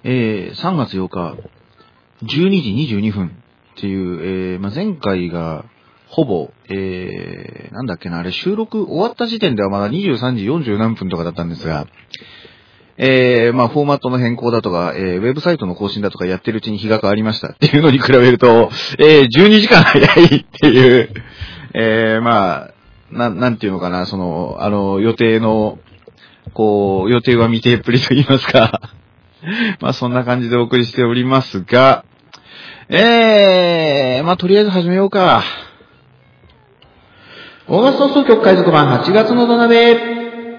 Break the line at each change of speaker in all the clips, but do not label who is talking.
3月8日、12時22分っていう、前回が、ほぼ、なんだっけな、あれ収録終わった時点ではまだ23時40何分とかだったんですが、フォーマットの変更だとか、ウェブサイトの更新だとかやってるうちに日が変わりましたっていうのに比べると、12時間早いっていう、なんていうのかな、予定の、予定は未定っぷりと言いますか、そんな感じでお送りしておりますが、とりあえず始めようか。オーガスト放送局海賊版8月の土鍋。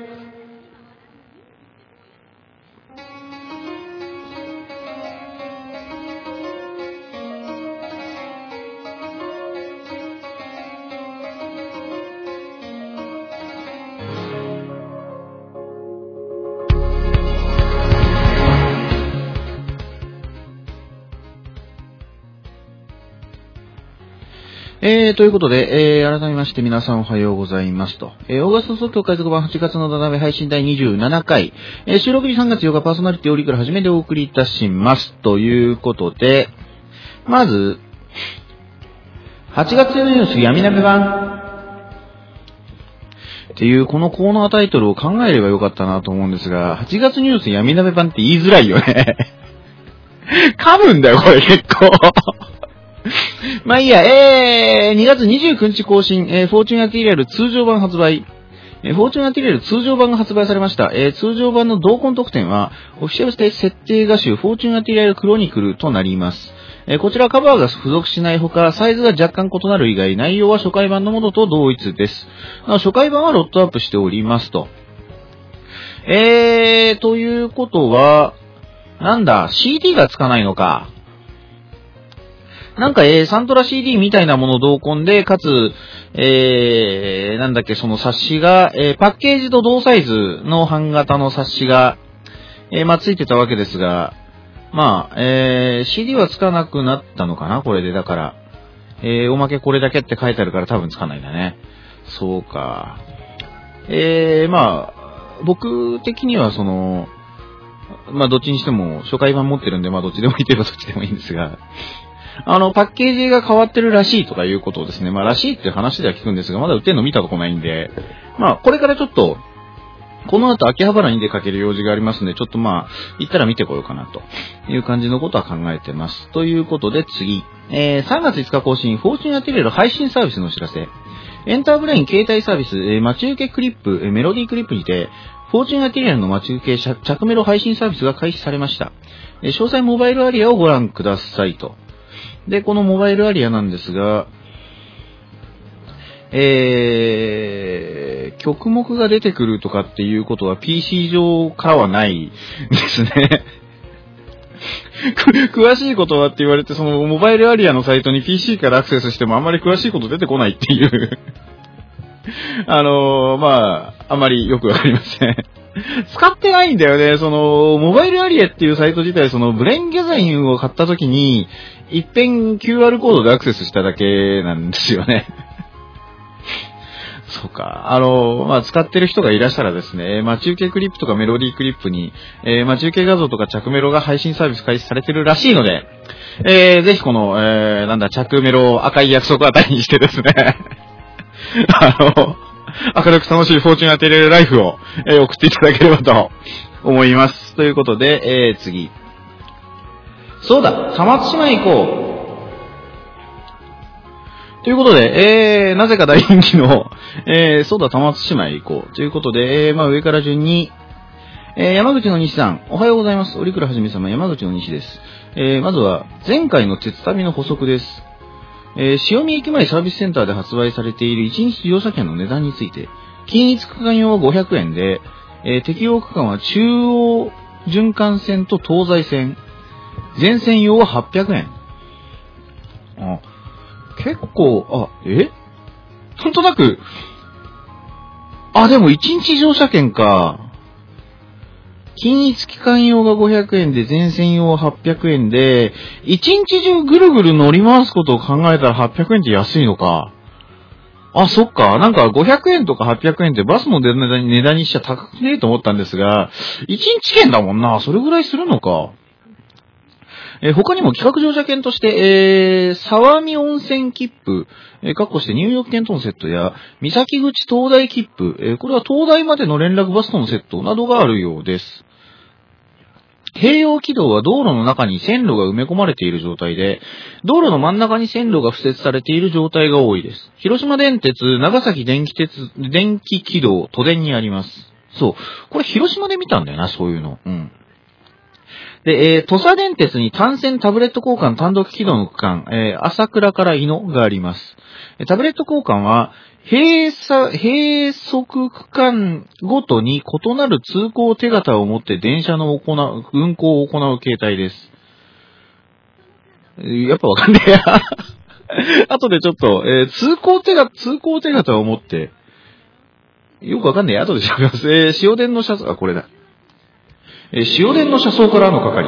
ということで、改めまして皆さんおはようございますと。オーガスト総局海賊版8月の土鍋配信第27回、収録日3月8日パーソナリティオリから始めてお送りいたします。ということで、まず、8月のニュース闇鍋版っていうこのコーナータイトルを考えればよかったなと思うんですが、8月ニュース闇鍋版って言いづらいよね。噛むんだよ、これ結構。まあいいや、2月29日更新、フォーチュンアティリアル通常版発売。フォーチュンアティリアル通常版が発売されました。通常版の同梱特典は、オフィシャル設定画集、フォーチュンアティリアルクロニクルとなります。こちらカバーが付属しないほか、サイズが若干異なる以外、内容は初回版のものと同一です。初回版はロットアップしておりますと。ということは、なんだ、CD がつかないのか。なんか、サントラ CD みたいなものを同梱で、かつ、その冊子が、パッケージと同サイズの版型の冊子が、ついてたわけですが、CD はつかなくなったのかなこれで。だから、おまけこれだけって書いてあるから多分つかないんだね。そうか。僕的にはどっちにしても初回版持ってるんで、どっちでもいいといえばどっちでもいいんですが、パッケージが変わってるらしいとかいうことをですね、らしいっていう話では聞くんですが、まだ売ってるの見たとこないんで、これからちょっと、この後秋葉原に出かける用事がありますんで、ちょっと行ったら見てこようかなという感じのことは考えてます。ということで次、3月5日更新、フォーチュンアティリアル配信サービスのお知らせ。エンターブレイン携帯サービス、待ち受けクリップ、メロディークリップにて、フォーチュンアティリアルの待ち受け着メロ配信サービスが開始されました。詳細モバイルアリアをご覧くださいと。で、このモバイルアリアなんですが、曲目が出てくるとかっていうことは PC 上からはないですね。詳しいことはって言われて、そのモバイルアリアのサイトに PC からアクセスしてもあんまり詳しいこと出てこないっていう。あまりよくわかりません。使ってないんだよね。モバイルアリアっていうサイト自体、ブレインギャザインを買った時に、一遍 QR コードでアクセスしただけなんですよね。そうか。使ってる人がいらしたらですね、待ち受けクリップとかメロディークリップに、待ち受け画像とか着メロが配信サービス開始されてるらしいので、ぜひこの、着メロ赤い約束あたりにしてですね、明るく楽しいフォーチュンアテリアルライフを、送っていただければと思います。ということで、次。そうだ、さまつ島へ行こう。ということで、なぜか大人気の、そうだ、玉津島へ行こう。ということで、上から順に、山口の西さん、おはようございます。折倉はじめ様、山口の西です。まずは、前回の鉄旅の補足です。塩見駅前サービスセンターで発売されている1日乗車券の値段について、均一区間用は500円で、適用区間は中央循環線と東西線、全線用は800円。結構、なんとなく、でも1日乗車券か。均一期間用が500円で、全線用は800円で、1日中ぐるぐる乗り回すことを考えたら800円って安いのか。そっか。なんか500円とか800円ってバスの値段にしちゃ高くねえと思ったんですが、1日券だもんな。それぐらいするのか。 他にも企画乗車券として、沢見温泉切符、括弧して入浴券とのセットや、三崎口東大切符、これは東大までの連絡バスとのセットなどがあるようです。併用軌道は道路の中に線路が埋め込まれている状態で、道路の真ん中に線路が敷設されている状態が多いです。広島電鉄、長崎電気軌道、都電にあります。そう。これ広島で見たんだよな、そういうの。うん。で、土佐電鉄に単線タブレット交換単独軌道の区間、朝倉から井野があります。タブレット交換は、閉塞区間ごとに異なる通行手形を持って電車の運行を行う形態です。やっぱわかんねえや。後でちょっと、通行手形を持って、よくわかんねえや。後で調べます。塩電の車窓、これだ。塩電の車窓からの係。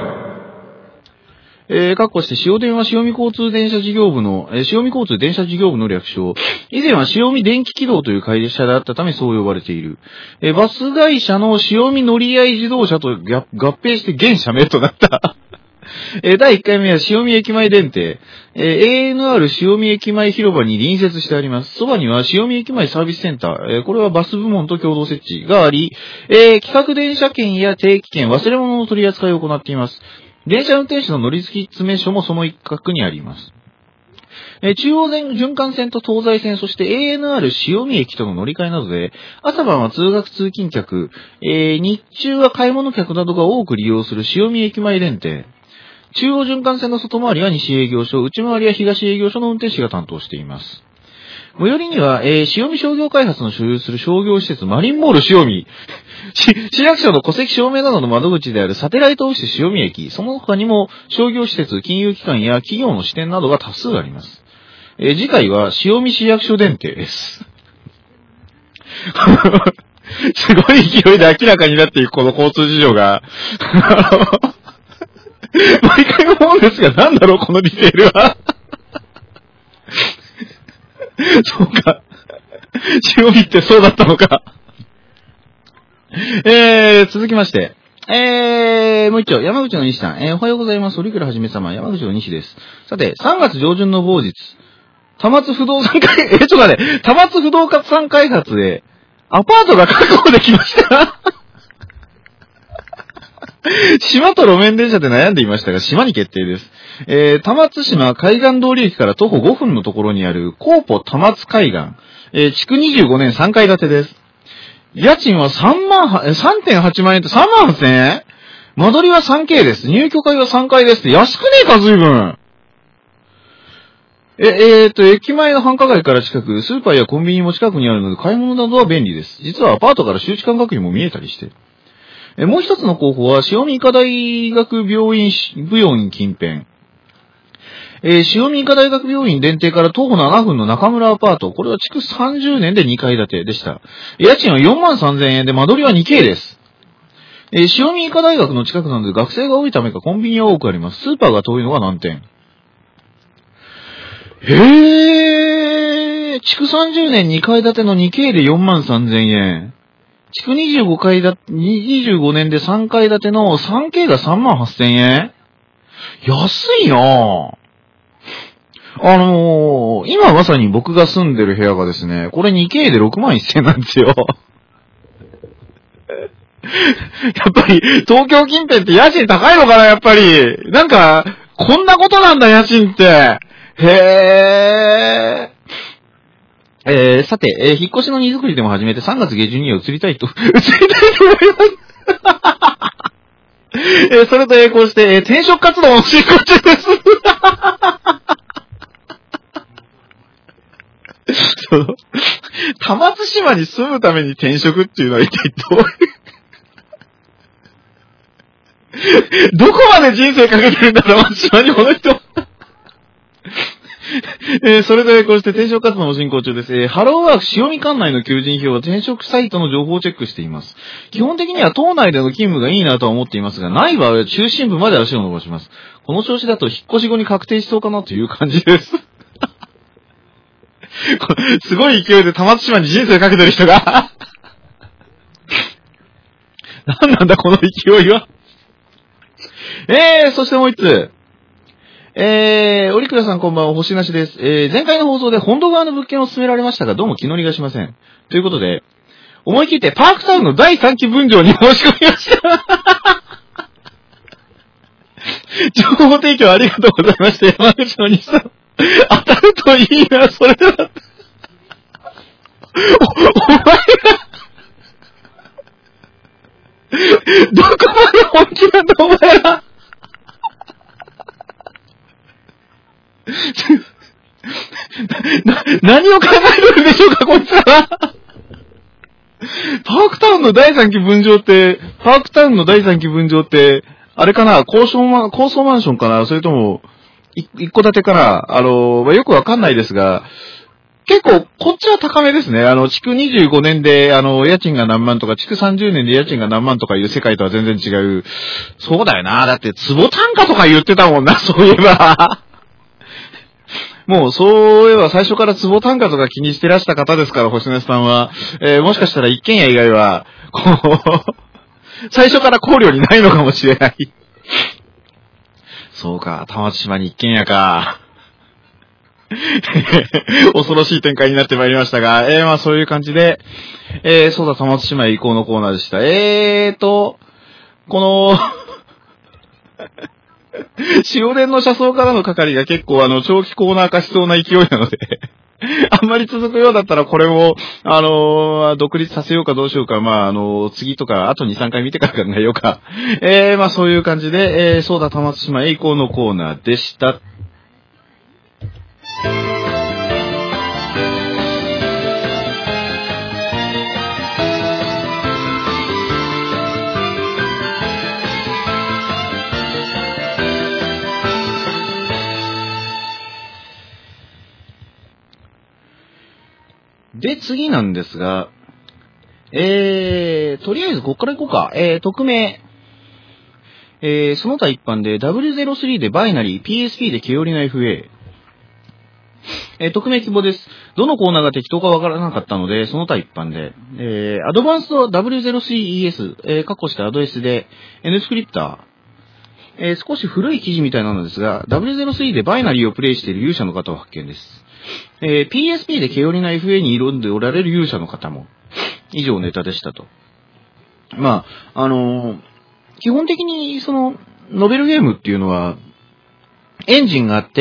括弧して、塩電は塩見交通電車事業部の、塩見交通電車事業部の略称。以前は塩見電気軌道という会社であったためそう呼ばれている。バス会社の塩見乗合自動車と合併して現社名となった。第1回目は塩見駅前電停。ANR 塩見駅前広場に隣接してあります。そばには塩見駅前サービスセンター。これはバス部門と共同設置があり、企画電車券や定期券、忘れ物の取り扱いを行っています。電車運転手の乗り継ぎ詰め所もその一角にあります。中央循環線と東西線、そして ANR 塩見駅との乗り換えなどで、朝晩は通学通勤客、日中は買い物客などが多く利用する塩見駅前電停。中央循環線の外回りは西営業所、内回りは東営業所の運転士が担当しています。最寄りには、塩見商業開発の所有する商業施設マリンモール塩見、市役所の戸籍証明などの窓口であるサテライトオフィス塩見駅、その他にも商業施設、金融機関や企業の支店などが多数あります。次回は塩見市役所電停です。すごい勢いで明らかになっていくこの交通事情が、毎回思うんですが、なんだろうこのディテールは。そうか。塩見ってそうだったのか。続きまして。もう一丁、山口の西さん。おはようございます。折倉はじめ様。山口の西です。さて、3月上旬の某日、多摩津不動産開発で、アパートが確保できました。島と路面電車で悩んでいましたが、島に決定です。多摩津島海岸通り駅から徒歩5分のところにある、コーポ多摩津海岸。築25年3階建てです。家賃は3.8 万円と3万8000円？間取りは 3K です。入居会は3階ですって安くねえか、随分。駅前の繁華街から近く、スーパーやコンビニも近くにあるので買い物などは便利です。実はアパートから周知間隔にも見えたりして。もう一つの候補は、塩見医科大学病院近辺。塩見医科大学病院電停から徒歩7分の中村アパート。これは築30年で2階建てでした。家賃は4万3000円で間取りは 2K です。塩見医科大学の近くなので学生が多いためかコンビニは多くあります。スーパーが遠いのが難点。築30年2階建ての 2K で4万3000円。築25年で3階建ての 3K が3万8000円？安いなぁ。今まさに僕が住んでる部屋がですね、これ 2K で6万1000円なんですよ。やっぱり、東京近辺って家賃高いのかな、やっぱり。なんか、こんなことなんだ、家賃って。さて、引っ越しの荷造りでも始めて3月下旬には移りたいと思います。それと並行して、転職活動を進行中です。多摩津島に住むために転職っていうのは一体どういうどこまで人生かけてるんだ、多摩津島にこの人。それでこうして転職活動も進行中です。ハローワーク塩見管内の求人票は転職サイトの情報をチェックしています。基本的には島内での勤務がいいなとは思っていますが、ない場合は中心部まで足を伸ばします。この調子だと引っ越し後に確定しそうかなという感じです。すごい勢いで多摩津島に人生かけてる人が。何なんだこの勢いは。そしてもう一つ。 オリクラさんこんばんは、星なしです。前回の放送で本土側の物件を勧められましたが、どうも気乗りがしません。ということで、思い切ってパークタウンの第3期分譲に申し込みました。情報提供ありがとうございました。山口の西さん。当たるといいな、それは。お前が、どこまで本気なんだ、お前は。何を考えてるんでしょうか、こいつは。パークタウンの第3期分譲って、あれかな、高層マンションかな、それとも、一戸建てかな、よくわかんないですが、結構、こっちは高めですね。築25年で、家賃が何万とか、築30年で家賃が何万とかいう世界とは全然違う。そうだよな。だって、坪単価とか言ってたもんな、そういえば。もう、そういえば最初から坪単価とか気にしてらした方ですから、星根さんは。もしかしたら一軒家以外は、最初から考慮にないのかもしれない。そうか、玉津島に一軒家か。恐ろしい展開になってまいりましたが、まあそういう感じで、そうだ、玉津島へ移行のコーナーでした。この、終電の車窓からの係が結構長期コーナー化しそうな勢いなので、あんまり続くようだったらこれを、独立させようかどうしようか、まあ次とか、あと2、3回見てから考えようか。まあそういう感じで、そうだ、玉津島へ移行のコーナーでした。で、次なんですが、とりあえずこっから行こうか。匿名。その他一般で W03 でバイナリー、PSP で毛織の FA。匿名希望です。どのコーナーが適当かわからなかったので、その他一般で、アドバンスト W03ES、括弧してアド S で、N スクリプター。少し古い記事みたいなのですが、W03 でバイナリーをプレイしている勇者の方を発見です。PSP で毛織の FA に挑んでおられる勇者の方も、以上ネタでしたと。まあ、基本的に、ノベルゲームっていうのは、エンジンがあって、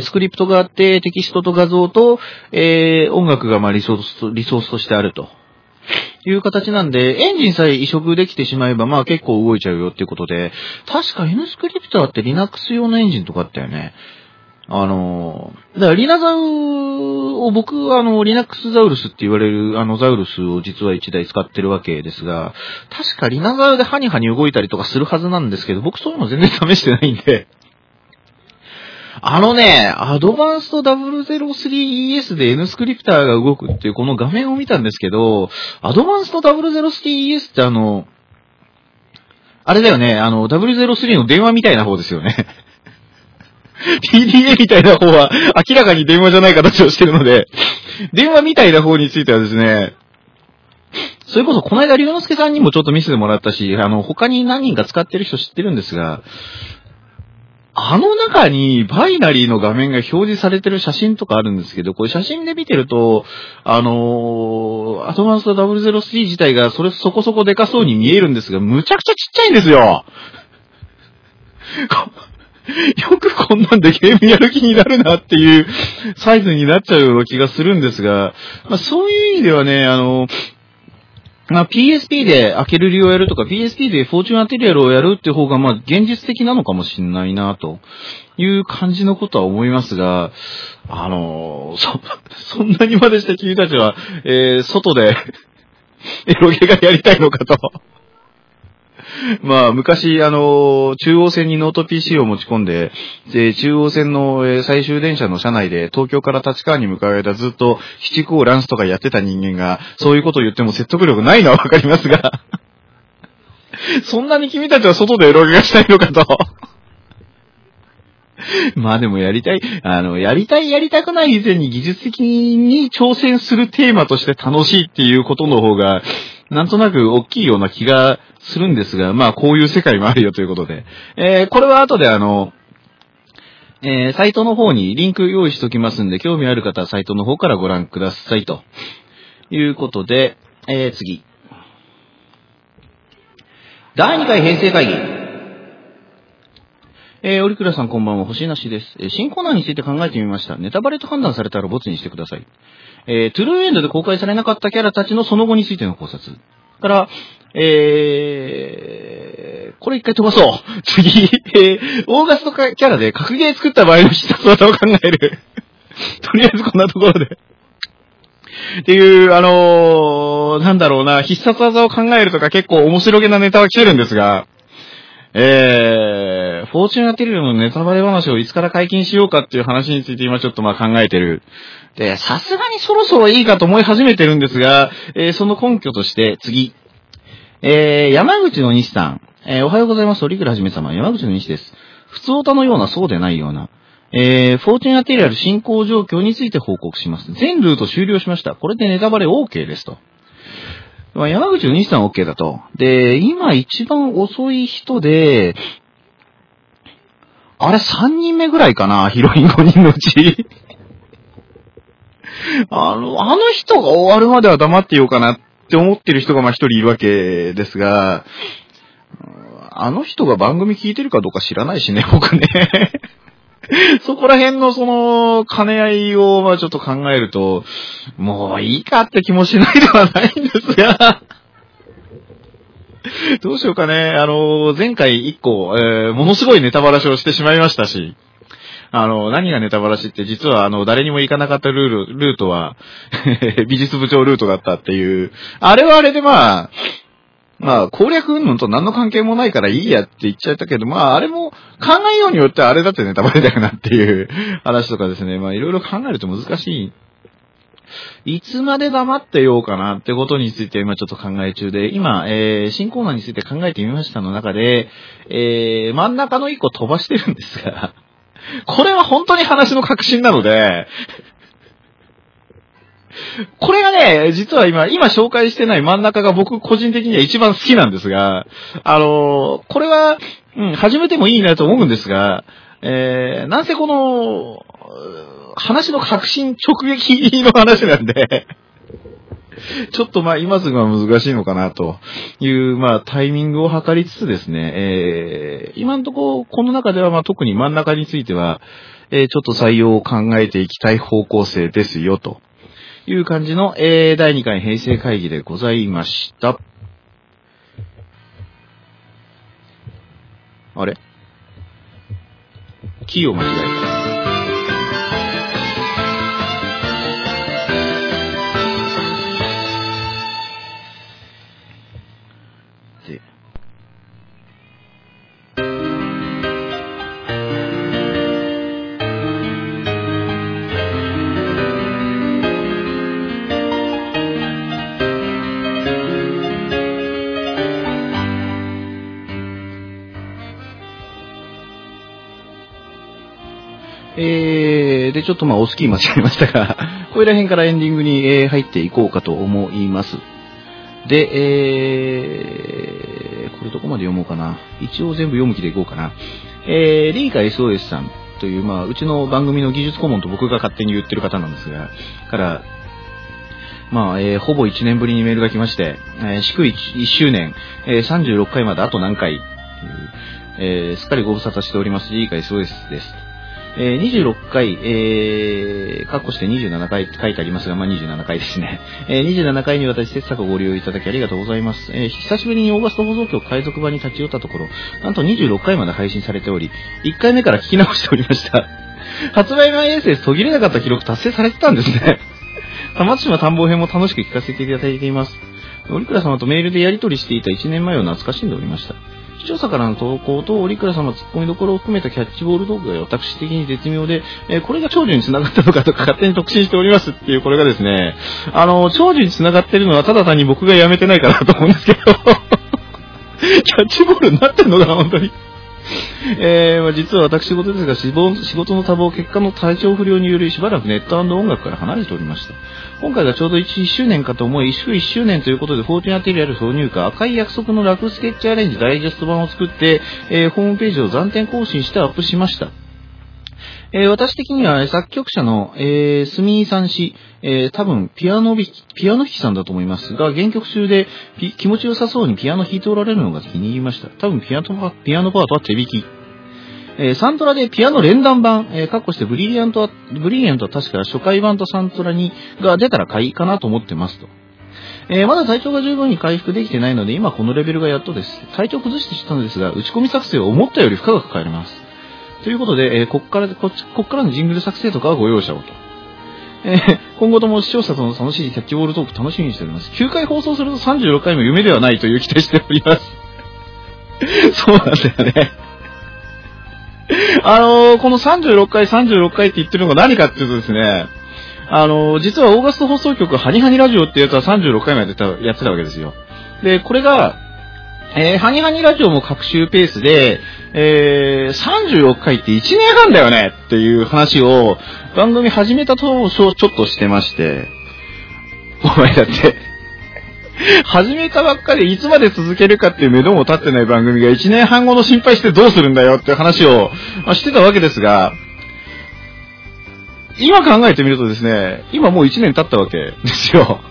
スクリプトがあって、テキストと画像と、音楽がまあリソースとしてあるという形なんで、エンジンさえ移植できてしまえば、まあ結構動いちゃうよっていうことで、確か N スクリプターって Linux 用のエンジンとかあったよね。だからリナザウを僕、Linux ザウルスって言われる、ザウルスを実は1台使ってるわけですが、確かリナザウでハニハニ動いたりとかするはずなんですけど、僕そういうの全然試してないんで、アドバンスト W03ES で N スクリプターが動くっていうこの画面を見たんですけど、アドバンスト W03ES ってあれだよね、W03 の電話みたいな方ですよね。PDA みたいな方は明らかに電話じゃない形をしてるので、電話みたいな方についてはですね、それこそこの間龍之介さんにもちょっと見せてもらったし、他に何人か使ってる人知ってるんですが、中にバイナリーの画面が表示されてる写真とかあるんですけど、これ写真で見てると、アドバンスト W03 自体がそこそこでかそうに見えるんですが、むちゃくちゃちっちゃいんですよ。よくこんなんでゲームやる気になるなっていうサイズになっちゃうような気がするんですが、まあ、そういう意味ではね、PSP でアケルリをやるとか、PSP でフォーチュンアテリアルをやるって方が、まあ、現実的なのかもしれないな、という感じのことは思いますが、そんなにまでして君たちは、外で、エロゲがやりたいのかと。まあ、昔、中央線にノート PC を持ち込んで、中央線の最終電車の車内で東京から立川に向かう間ずっと七甲ランスとかやってた人間が、そういうことを言っても説得力ないのはわかりますが、そんなに君たちは外でエロゲがしたいのかと。まあでもやりたい、やりたくない以前に技術的に挑戦するテーマとして楽しいっていうことの方が、なんとなく大きいような気がするんですが、まあこういう世界もあるよということで。これは後でサイトの方にリンク用意しておきますんで、興味ある方はサイトの方からご覧くださいということで、次。第2回平成会議。折倉さんこんばんは、星なしです。新コーナーについて考えてみました。ネタバレと判断されたらボツにしてください。トゥルーエンドで公開されなかったキャラたちのその後についての考察。から、これ一回飛ばそう。次、オーガストキャラで格ゲー作った場合の必殺技を考える。とりあえずこんなところで。っていう、なんだろうな、必殺技を考えるとか結構面白げなネタは来てるんですが、フォーチュンアテリアのネタバレ話をいつから解禁しようかっていう話について今ちょっと考えてる。で、さすがにそろそろいいかと思い始めてるんですが、その根拠として次。山口の西さん。おはようございます。折倉はじめ様。山口の西です。普通オタのような、そうでないような。フォーチュンアテリアル進行状況について報告します。全ルート終了しました。これでネタバレ OK ですと。山口の西さん OK だと。で、今一番遅い人で、あれ3人目ぐらいかな、ヒロイン5人のうち。あの人が終わるまでは黙ってようかなって思ってる人が一人いるわけですが、あの人が番組聞いてるかどうか知らないしね、僕ね。そこら辺の兼ね合いをちょっと考えると、もういいかって気もしないではないんですが、どうしようかね。前回一個、ものすごいネタバラシをしてしまいましたし、何がネタバラシって実は誰にも行かなかったルートは、美術部長ルートだったっていう、あれはあれで攻略云々と何の関係もないからいいやって言っちゃったけど、あれも考えようによってあれだってネタバレだよなっていう話とかですね。いろいろ考えると難しい。いつまで黙ってようかなってことについて今ちょっと考え中で、今、新コーナーについて考えてみましたの中で、真ん中の一個飛ばしてるんですが、これは本当に話の核心なので、これがね、実は今紹介してない真ん中が僕個人的には一番好きなんですが、これは、始めてもいいなと思うんですが、なんせこの、話の核心直撃の話なんで、ちょっと今すぐは難しいのかなという、タイミングを測りつつですね、今のところ、この中では特に真ん中については、ちょっと採用を考えていきたい方向性ですよ、という感じの、第2回平成会議でございました。あれ？キーを間違えた。で、ちょっとおスキー間違えましたが、これら辺からエンディングに、入っていこうかと思います。で、これどこまで読もうかな。一応全部読む気でいこうかな。リーカ SOS さんという、うちの番組の技術顧問と僕が勝手に言ってる方なんですが、から、ほぼ1年ぶりにメールが来まして、祝1周年、36回まであと何回っていう、すっかりご無沙汰しております、リーカ SOS です。26回、カッコして27回って書いてありますが、27回ですね。27回に私、切磋ご利用いただきありがとうございます。久しぶりにオーガスト放送局海賊版に立ち寄ったところ、なんと26回まで配信されており、1回目から聞き直しておりました。発売前衛星途切れなかった記録達成されてたんですね。松島探訪編も楽しく聞かせていただいています。折倉様とメールでやり取りしていた1年前を懐かしんでおりました。視聴者からの投稿と折倉様ツッコミどころを含めたキャッチボール動画が私的に絶妙で、これが長寿に繋がったのかとか勝手に特進しておりますっていうこれがですね、長寿に繋がってるのはただ単に僕がやめてないからだと思うんですけど、キャッチボールになってんのかな、本当に。実は私事ですが、仕事の多忙、結果の体調不良によりしばらくネット&音楽から離れておりました。今回がちょうど1周年かと思い、祝1周年ということで、フォーチュンアテリアル挿入歌、赤い約束のラフスケッチアレンジダイジェスト版を作って、ホームページを暫定更新してアップしました。 私的には作曲者の、住井さん氏、多分ピアノ弾きさんだと思いますが、原曲中で気持ちよさそうにピアノ弾いておられるのが気に入りました。多分ピアノパートは手弾き。サントラでピアノ連弾版、括弧してブリリアントは確か初回版とサントラにが出たら買いかなと思ってますと。まだ体調が十分に回復できてないので、今このレベルがやっとです。体調崩してしたのですが、打ち込み作成を思ったより負荷がかかります。ということで、こっからのジングル作成とかはご容赦をと。今後とも視聴者との楽しいキャッチボールトーク楽しみにしております。9回放送すると36回も夢ではないという期待しております。そうなんだよね。この36回って言ってるのが何かっていうとですね、実はオーガスト放送局ハニハニラジオってやつは36回もやってたわけですよ。で、これが、ハニハニラジオも各週ペースで、36回って1年半だよねっていう話を番組始めた当初ちょっとしてまして、お前だって、始めたばっかりいつまで続けるかっていう目処も立ってない番組が1年半後の心配してどうするんだよっていう話をしてたわけですが、今考えてみるとですね、今もう1年経ったわけですよ。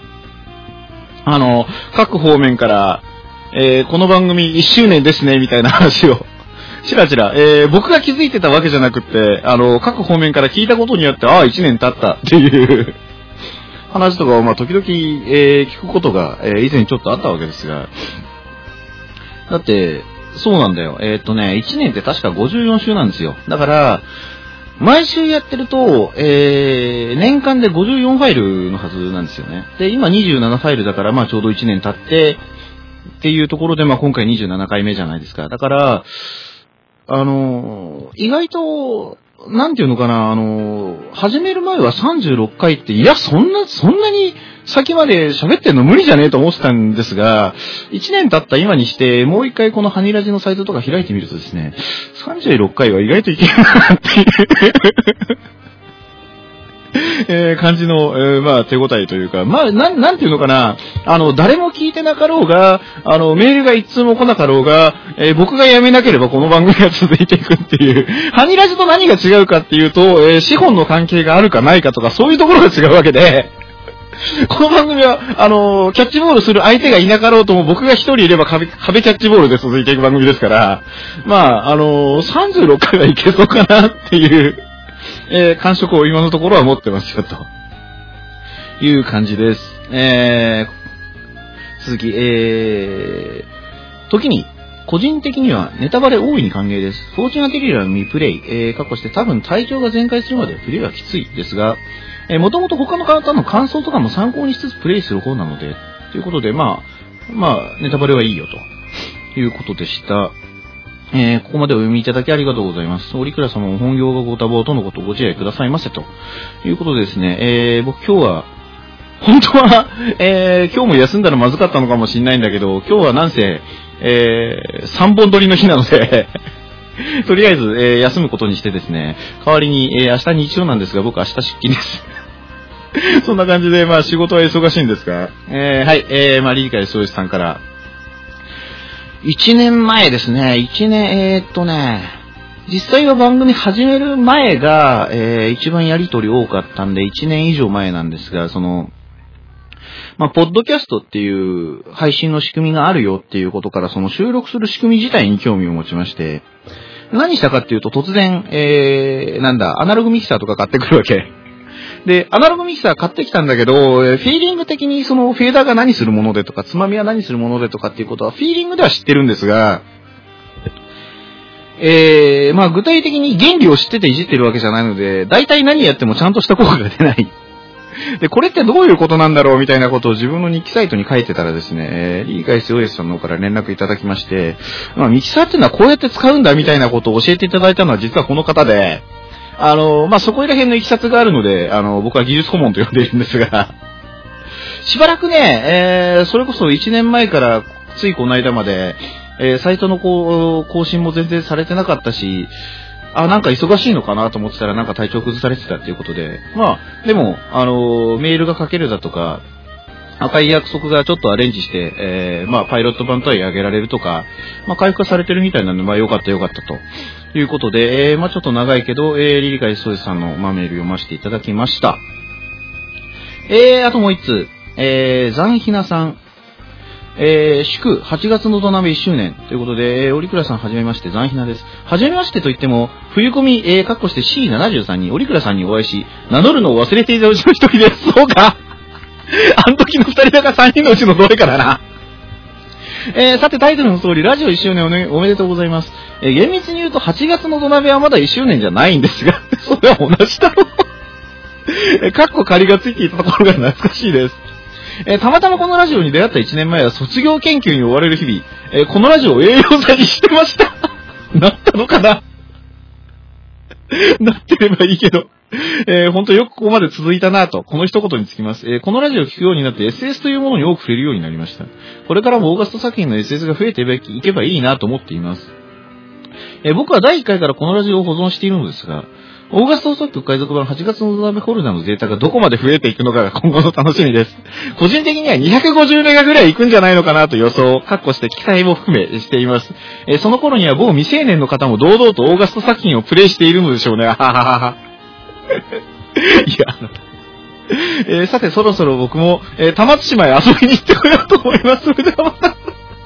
各方面から、この番組1周年ですねみたいな話をちらちら、僕が気づいてたわけじゃなくって、各方面から聞いたことによって、ああ1年経ったっていう話とかを時々、聞くことが、以前ちょっとあったわけですが、だってそうなんだよ。1年って確か54週なんですよ。だから毎週やってると、年間で54ファイルのはずなんですよね。で、今27ファイルだからちょうど1年経ってっていうところで今回27回目じゃないですか。だから意外となんていうのかな、始める前は36回って、いや、そんなに先まで喋ってんの無理じゃねえと思ってたんですが、1年経った今にして、もう一回このハニラジのサイトとか開いてみるとですね、36回は意外といけるなっていう感じの、手応えというか、なんていうのかな、誰も聞いてなかろうが、メールが一通も来なかろうが、僕が辞めなければこの番組が続いていくっていう、ハニラジと何が違うかっていうと、資本の関係があるかないかとか、そういうところが違うわけで、この番組は、キャッチボールする相手がいなかろうとも、僕が一人いれば壁キャッチボールで続いていく番組ですから、36回はいけそうかなっていう、感触を今のところは持ってますよ、という感じです。続き、時に、個人的にはネタバレ大いに歓迎です。フォーチュナテリラの未プレイ、過去して多分体調が全開するまでプレイはきついですが、もともと他の方の感想とかも参考にしつつプレイする方なので、ということで、ネタバレはいいよ、ということでした。ここまでお読みいただきありがとうございます。オリクラ様も本業がご多忙とのことをご自愛くださいませということでですね、僕今日は、本当は、今日も休んだらまずかったのかもしれないんだけど、今日はなんせ、3本撮りの日なので、とりあえず、休むことにしてですね、代わりに、明日日曜なんですが、僕明日出勤です。そんな感じで、仕事は忙しいんですが、はい、リリカルソイスさんから、1年前ですね。実際は番組始める前が、一番やりとり多かったんで、1年以上前なんですが、ポッドキャストっていう配信の仕組みがあるよっていうことから、その収録する仕組み自体に興味を持ちまして、何したかっていうと、突然、アナログミキサーとか買ってくるわけ。で、アナログミキサー買ってきたんだけど、フィーリング的にそのフェーダーが何するものでとか、つまみは何するものでとかっていうことは、フィーリングでは知ってるんですが、具体的に原理を知ってていじってるわけじゃないので、大体何やってもちゃんとした効果が出ない。で、これってどういうことなんだろうみたいなことを自分の日記サイトに書いてたらですね、リーガイス OS さんの方から連絡いただきまして、ミキサーっていうのはこうやって使うんだみたいなことを教えていただいたのは実はこの方で、そこら辺のいきさつがあるので、僕は技術顧問と呼んでいるんですが、しばらくね、それこそ1年前からついこの間まで、サイトの更新も全然されてなかったし、なんか忙しいのかなと思ってたらなんか体調崩されてたっていうことで、でも、メールが書けるだとか、 赤い約束がちょっとアレンジして、パイロット版とは上げられるとか、回復されてるみたいなので、よかったということで、ちょっと長いけど、リリカ SOS さんの、メール読ませていただきました。あともう一つ、残ひなさん。祝8月の土鍋1周年ということで、オリクラさんはじめまして、残ひなです。はじめましてと言っても、冬込み、かっこして C73 にオリクラさんにお会いし、名乗るのを忘れていたうちの一人です。そうかあの時の2人だか3人のうちのどれかだな。さてタイトルの通り、ラジオ1周年おめでとうございます。厳密に言うと8月の土鍋はまだ1周年じゃないんですが、それは同じだろう。かっこ仮がついていたところが懐かしいです。たまたまこのラジオに出会った1年前は卒業研究に追われる日々、このラジオを栄養剤にしてました。なったのかななってればいいけど。本当よくここまで続いたなと、この一言につきます。このラジオを聞くようになって SS というものに多く触れるようになりました。これからもオーガスト作品の SS が増えていけばいいなと思っています。僕は第1回からこのラジオを保存しているのですが、オーガスト作曲海賊版8月の土鍋フォルダのデータがどこまで増えていくのかが今後の楽しみです。個人的には250メガぐらいいくんじゃないのかなと予想を括弧して期待も含めしています。その頃には某未成年の方も堂々とオーガスト作品をプレイしているのでしょうね。はははは。いや、さてそろそろ僕も、田松島へ遊びに行ってこようと思います。それではまた。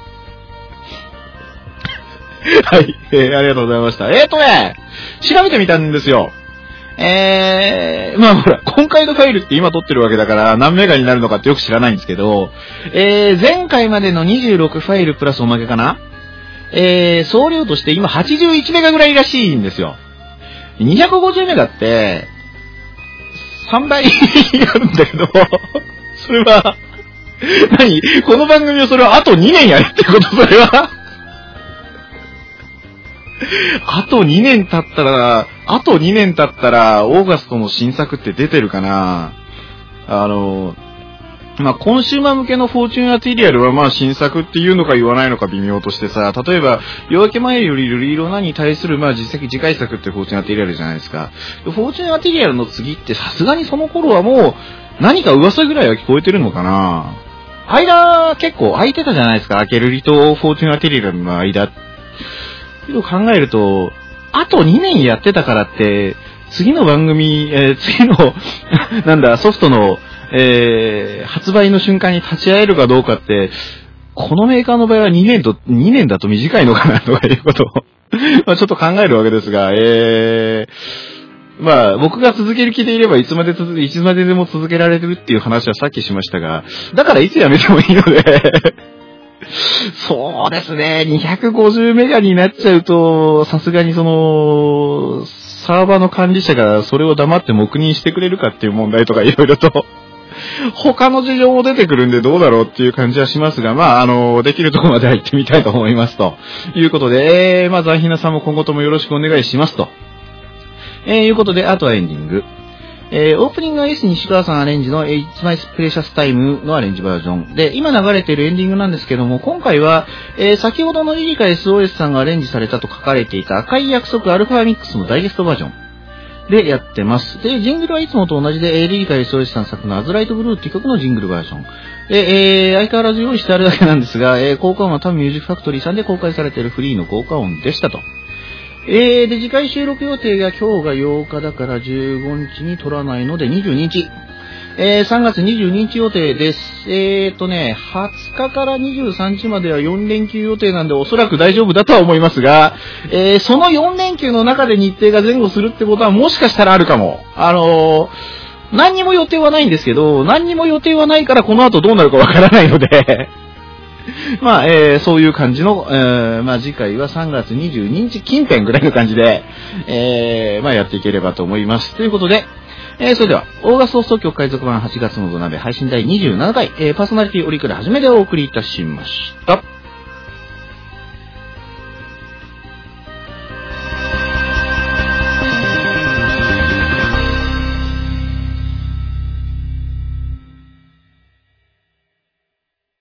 はい、ありがとうございました。調べてみたんですよ。ほら、今回のファイルって今撮ってるわけだから何メガになるのかってよく知らないんですけど、前回までの26ファイルプラスおまけかな。総量として今81メガぐらいらしいんですよ。250メガって、3倍あるんだけど、それは、この番組をそれはあと2年やるってことそれはあと2年経ったら、オーガストの新作って出てるかな。コンシューマー向けのフォーチュンアティリアルは新作っていうのか言わないのか微妙としてさ、例えば、夜明け前より瑠璃色なに対する次回作ってフォーチュンアティリアルじゃないですか。フォーチュンアティリアルの次ってさすがにその頃はもう何か噂ぐらいは聞こえてるのかな。間結構空いてたじゃないですか。明け瑠璃とフォーチュンアティリアルの間。けど考えると、あと2年やってたからって、次の番組、ソフトの、発売の瞬間に立ち会えるかどうかって、このメーカーの場合は2年だと短いのかなとかいうことをちょっと考えるわけですが、僕が続ける気でいればいつまででも続けられるっていう話はさっきしましたが、だからいつやめてもいいのでそうですね、250メガになっちゃうと、さすがにサーバーの管理者がそれを黙って黙認してくれるかっていう問題とかいろいろと、他の事情も出てくるんでどうだろうっていう感じはしますが、できるところまでは行ってみたいと思いますということで、残ひなさんも今後ともよろしくお願いしますと。いうことで、あとはエンディング。オープニングは S 西川さんアレンジの It's My Precious Time のアレンジバージョン。で、今流れているエンディングなんですけども、今回は、先ほどのリリカ SOS さんがアレンジされたと書かれていた赤い約束アルファミックスのダイジェストバージョンでやってます。で、ジングルはいつもと同じで、リリカ SOS さん作のアズライトブルーっていう曲のジングルバージョン。で、相変わらず用意してあるだけなんですが、効果音はタムミュージックファクトリーさんで公開されているフリーの効果音でしたと。で、次回収録予定が今日が8日だから15日に撮らないので22日。3月22日予定です。20日から23日までは4連休予定なんでおそらく大丈夫だとは思いますが、その4連休の中で日程が前後するってことはもしかしたらあるかも。何にも予定はないんですけど、何にも予定はないからこの後どうなるかわからないので、そういう感じの、次回は3月22日近辺ぐらいの感じで、やっていければと思います。ということで、それでは、オーガスト作曲海賊版8月の土鍋配信第27回、パーソナリティオリクラはじめでお送りいたしました。